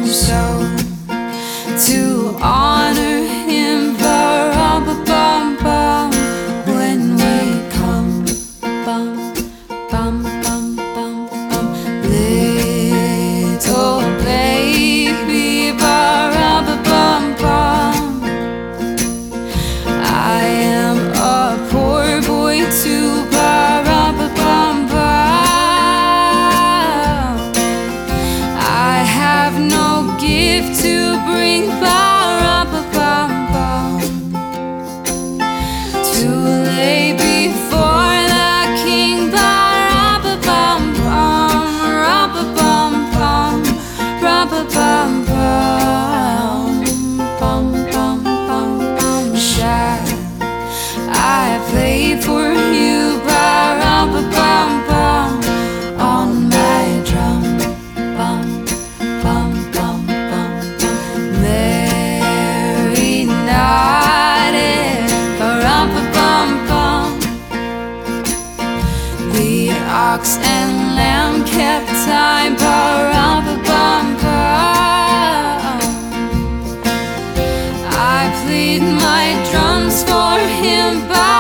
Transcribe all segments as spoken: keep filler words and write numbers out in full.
so to honor him, ba-rum-ba-bum-bum, when we come, bum, bum, bum, bum, bum, little baby, ba-rum-ba-bum-bum. I am a poor boy too, ba-rum-ba-bum-bum. I have no gift to bring, ba-rum-ba-bum-bum, to lay before the king, ba-rum-ba-bum-bum, rum-ba-bum-bum, rum-ba-bum-bum, bum-bum-bum-bum. Shall I play for you, ba-rum-ba-bum-bum, on my drum, bum, bum, bum, bum, bum. Mary nodded, ba-rum-ba-bum-bum. The ox and lamb kept time, ba-rum-ba-bum-bum. I played my drums for him,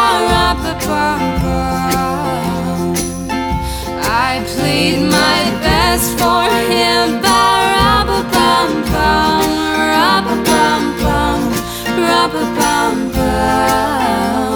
ba-rum-ba-bum-bum. I played my best for him, ba-rum-ba-bum-bum, rum-ba-bum-bum, rum-ba-bum-bum.